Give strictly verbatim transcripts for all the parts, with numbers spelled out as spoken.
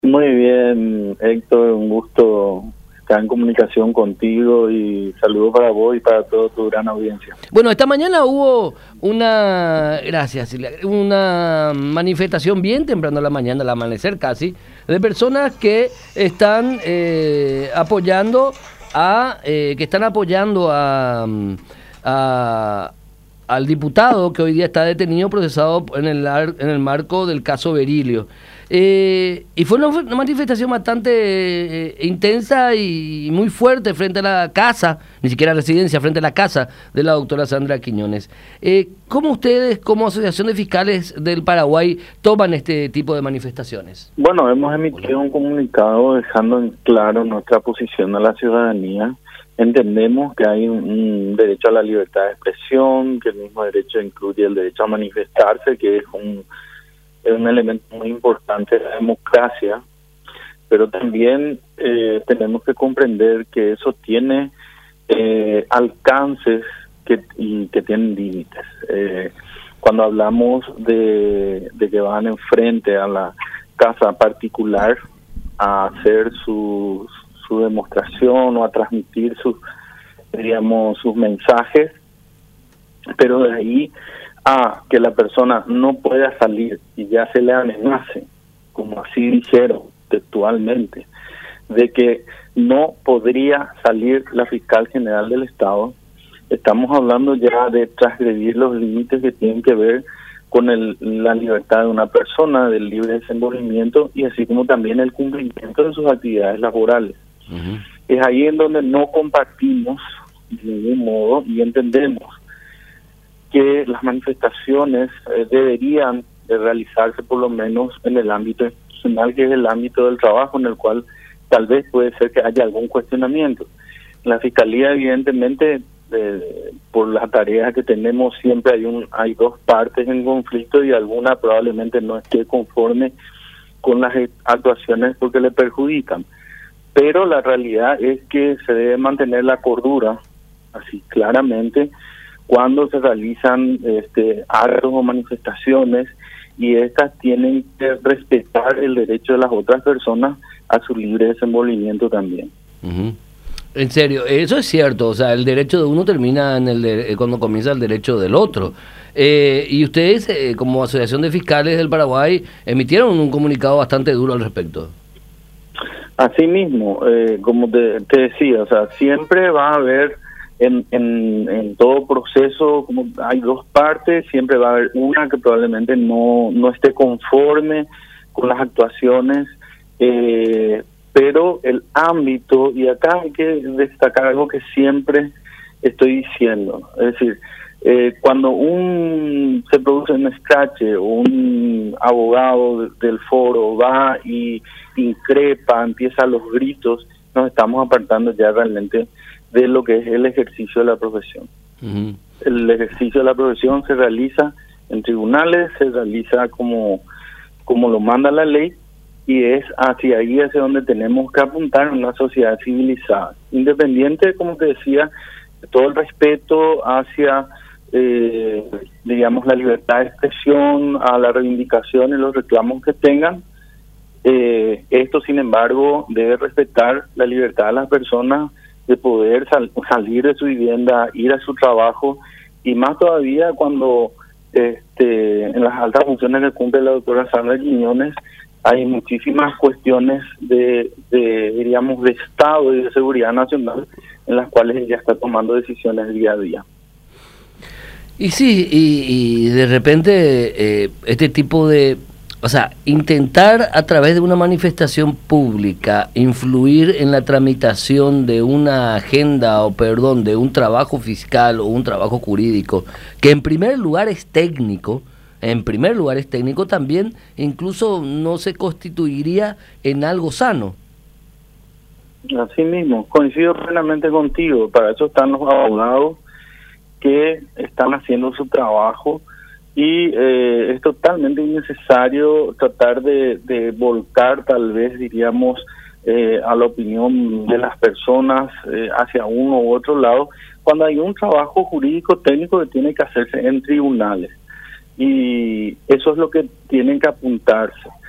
Muy bien, Héctor, un gusto estar en comunicación contigo y saludos para vos y para toda tu gran audiencia. Bueno, esta mañana hubo una, gracias, Silvia, una manifestación bien temprano a la mañana, al amanecer casi, de personas que están eh, apoyando a, eh, que están apoyando a, a al diputado que hoy día está detenido, procesado en el, en el marco del caso Berilio. Eh, y fue una, una manifestación bastante eh, intensa y muy fuerte frente a la casa, ni siquiera residencia, frente a la casa de la doctora Sandra Quiñones. Eh, ¿Cómo ustedes, como Asociación de Fiscales del Paraguay, toman este tipo de manifestaciones? Bueno, hemos emitido un comunicado dejando en claro nuestra posición a la ciudadanía. Entendemos que hay un, un derecho a la libertad de expresión, que el mismo derecho incluye el derecho a manifestarse, que es un, es un elemento muy importante de la democracia, pero también eh, tenemos que comprender que eso tiene eh, alcances que, y que tienen límites. Eh, cuando hablamos de, de que van enfrente a la casa particular a hacer sus su demostración o a transmitir sus, diríamos, sus mensajes, pero de ahí a que la persona no pueda salir y ya se le amenace, como así dijeron textualmente, de que no podría salir la fiscal general del Estado, estamos hablando ya de transgredir los límites que tienen que ver con el, la libertad de una persona, del libre desenvolvimiento y así como también el cumplimiento de sus actividades laborales. Uh-huh. Es ahí en donde no compartimos de ningún modo y entendemos que las manifestaciones eh, deberían de realizarse por lo menos en el ámbito institucional, que es el ámbito del trabajo, en el cual tal vez puede ser que haya algún cuestionamiento. La Fiscalía, evidentemente, eh, por las tareas que tenemos, siempre hay un hay dos partes en conflicto y alguna probablemente no esté conforme con las actuaciones porque le perjudican. Pero la realidad es que se debe mantener la cordura, así claramente, cuando se realizan este, actos o manifestaciones, y estas tienen que respetar el derecho de las otras personas a su libre desenvolvimiento también. Uh-huh. En serio, eso es cierto, o sea, el derecho de uno termina en el de, cuando comienza el derecho del otro. Eh, y ustedes, eh, como Asociación de Fiscales del Paraguay, emitieron un comunicado bastante duro al respecto. Así mismo, eh, como te, te decía, o sea, siempre va a haber en, en, en todo proceso, como hay dos partes, siempre va a haber una que probablemente no, no esté conforme con las actuaciones, eh, pero el ámbito, y acá hay que destacar algo que siempre estoy diciendo, es decir, eh, cuando un se produce un escrache, un abogado del foro va y increpa, empieza los gritos, nos estamos apartando ya realmente de lo que es el ejercicio de la profesión. Uh-huh. El ejercicio de la profesión se realiza en tribunales, se realiza como, como lo manda la ley, y es hacia ahí hacia donde tenemos que apuntar en una sociedad civilizada, independiente, como te decía, de todo el respeto hacia eh, digamos la libertad de expresión, a la reivindicación y los reclamos que tengan. Eh, esto, sin embargo, debe respetar la libertad de las personas de poder sal, salir de su vivienda, ir a su trabajo, y más todavía cuando este, en las altas funciones que cumple la doctora Sandra Quiñones hay muchísimas cuestiones de, de, diríamos, de Estado y de seguridad nacional en las cuales ella está tomando decisiones día a día. Y sí, y, y de repente eh, este tipo de... O sea, intentar a través de una manifestación pública influir en la tramitación de una agenda o, perdón, de un trabajo fiscal o un trabajo jurídico, que en primer lugar es técnico, en primer lugar es técnico, también incluso no se constituiría en algo sano. Así mismo, coincido plenamente contigo, para eso están los abogados que están haciendo su trabajo. Y eh, es totalmente innecesario tratar de, de volcar, tal vez diríamos, eh, a la opinión de las personas eh, hacia uno u otro lado, cuando hay un trabajo jurídico técnico que tiene que hacerse en tribunales. Y eso es lo que tienen que apuntarse.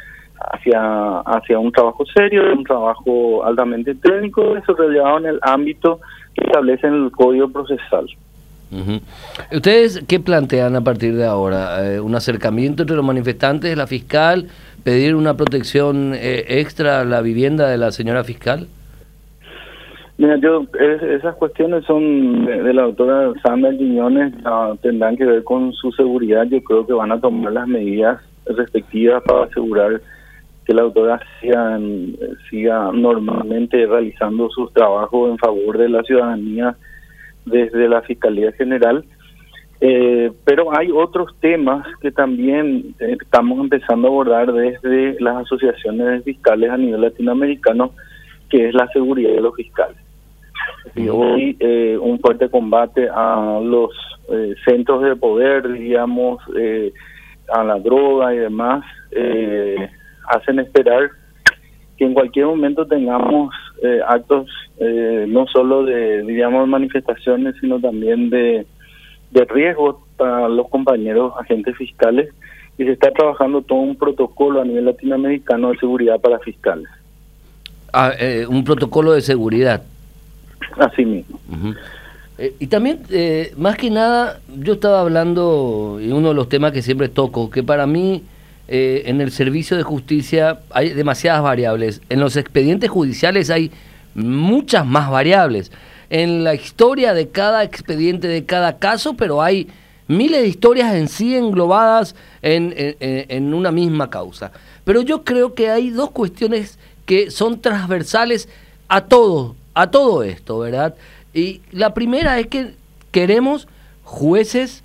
hacia, hacia un trabajo serio, un trabajo altamente técnico, desarrollado en el ámbito que establece en el Código Procesal. Uh-huh. ¿Ustedes qué plantean a partir de ahora? Eh, ¿Un acercamiento entre los manifestantes, la fiscal, pedir una protección eh, extra a la vivienda de la señora fiscal? Mira, yo, es, esas cuestiones son de, de la doctora Sandra Quiñones, uh, tendrán que ver con su seguridad. Yo creo que van a tomar las medidas respectivas para asegurar que la doctora siga, siga normalmente realizando sus trabajos en favor de la ciudadanía desde la Fiscalía General. Eh, pero hay otros temas que también eh, estamos empezando a abordar desde las asociaciones de fiscales a nivel latinoamericano, que es la seguridad de los fiscales. Y hoy eh, un fuerte combate a los eh, centros de poder, digamos, eh, a la droga y demás, eh, hacen esperar que en cualquier momento tengamos eh, actos eh, no solo de, digamos, manifestaciones, sino también de, de riesgo para los compañeros agentes fiscales, y se está trabajando todo un protocolo a nivel latinoamericano de seguridad para fiscales. Ah, eh, un protocolo de seguridad. Así mismo. Uh-huh. Eh, y también, eh, más que nada, yo estaba hablando, y uno de los temas que siempre toco, que para mí eh, en el servicio de justicia hay demasiadas variables. En los expedientes judiciales hay muchas más variables. En la historia de cada expediente, de cada caso, pero hay miles de historias en sí englobadas en, en, en una misma causa. Pero yo creo que hay dos cuestiones que son transversales a todo, a todo esto, ¿verdad? Y la primera es que queremos jueces,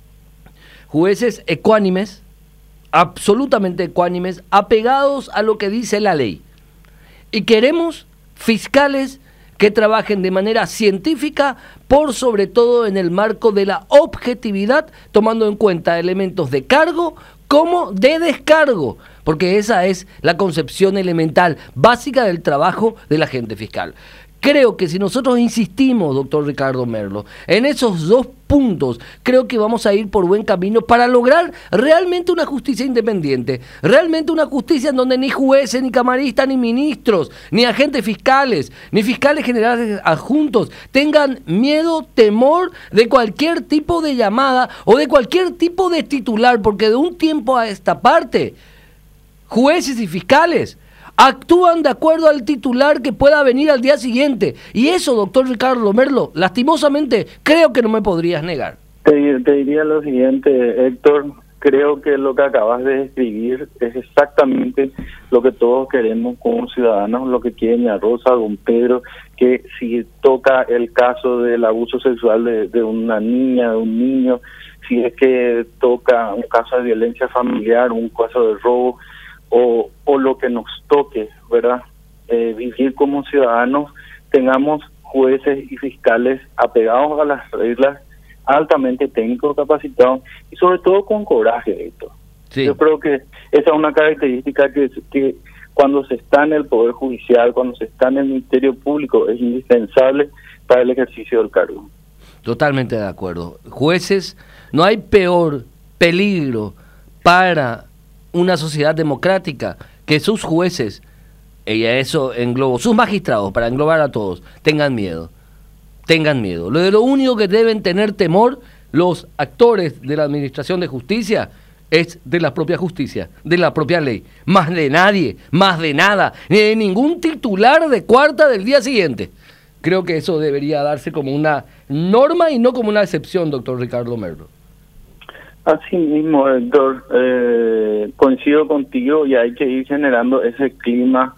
jueces ecuánimes, absolutamente ecuánimes, apegados a lo que dice la ley. Y queremos fiscales que trabajen de manera científica, por sobre todo en el marco de la objetividad, tomando en cuenta elementos de cargo como de descargo, porque esa es la concepción elemental, básica del trabajo del agente fiscal. Creo que si nosotros insistimos, doctor Ricardo Merlo, en esos dos puntos, creo que vamos a ir por buen camino para lograr realmente una justicia independiente, realmente una justicia en donde ni jueces, ni camaristas, ni ministros, ni agentes fiscales, ni fiscales generales adjuntos tengan miedo, temor de cualquier tipo de llamada o de cualquier tipo de titular, porque de un tiempo a esta parte, jueces y fiscales actúan de acuerdo al titular que pueda venir al día siguiente. Y eso, doctor Ricardo Merlo, lastimosamente, creo que no me podrías negar. Te, te diría lo siguiente, Héctor. Creo que lo que acabas de describir es exactamente lo que todos queremos como ciudadanos, lo que quiere doña Rosa, don Pedro, que si toca el caso del abuso sexual de, de una niña, de un niño, si es que toca un caso de violencia familiar, un caso de robo, O, o lo que nos toque, ¿verdad? Eh, vivir como ciudadanos, tengamos jueces y fiscales apegados a las reglas, altamente técnicos, capacitados y sobre todo con coraje, Héctor. Sí. Yo creo que esa es una característica que, que cuando se está en el Poder Judicial, cuando se está en el Ministerio Público, es indispensable para el ejercicio del cargo. Totalmente de acuerdo. Jueces, no hay peor peligro para una sociedad democrática que sus jueces, y a eso englobo, sus magistrados, para englobar a todos, tengan miedo, tengan miedo. Lo de lo único que deben tener temor los actores de la administración de justicia es de la propia justicia, de la propia ley, más de nadie, más de nada, ni de ningún titular de cuarta del día siguiente. Creo que eso debería darse como una norma y no como una excepción, doctor Ricardo Merlo. Así mismo, Héctor, eh, coincido contigo y hay que ir generando ese clima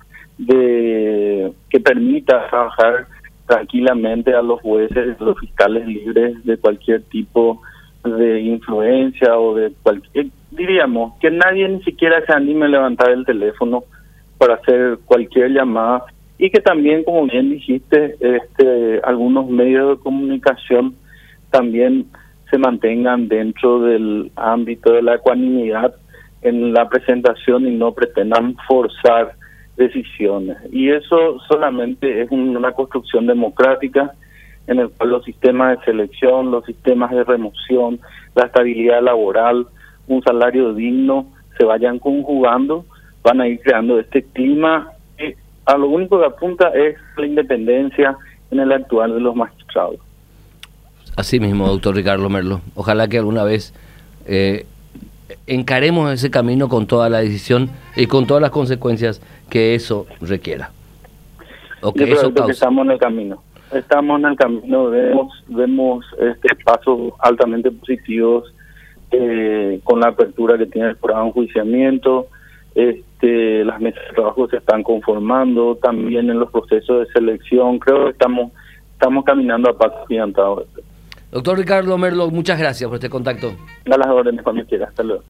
de que permita trabajar tranquilamente a los jueces, a los fiscales libres de cualquier tipo de influencia o de cualquier, diríamos, que nadie ni siquiera se anime a levantar el teléfono para hacer cualquier llamada y que también, como bien dijiste, este, algunos medios de comunicación también se mantengan dentro del ámbito de la ecuanimidad en la presentación y no pretendan forzar decisiones. Y eso solamente es una construcción democrática en el cual los sistemas de selección, los sistemas de remoción, la estabilidad laboral, un salario digno se vayan conjugando van a ir creando este clima que a lo único que apunta es la independencia en el actuar de los magistrados. Así mismo, doctor Ricardo Merlo. Ojalá que alguna vez eh, encaremos ese camino con toda la decisión y con todas las consecuencias que eso requiera. O que Yo eso creo que estamos en el camino. Estamos en el camino, vemos, vemos este pasos altamente positivos eh, con la apertura que tiene el programa de enjuiciamiento. Este, las mesas de trabajo se están conformando, también en los procesos de selección. Creo que estamos, estamos caminando a pasos gigantados. Doctor Ricardo Merlo, muchas gracias por este contacto. A las órdenes cuando quiera. Hasta luego.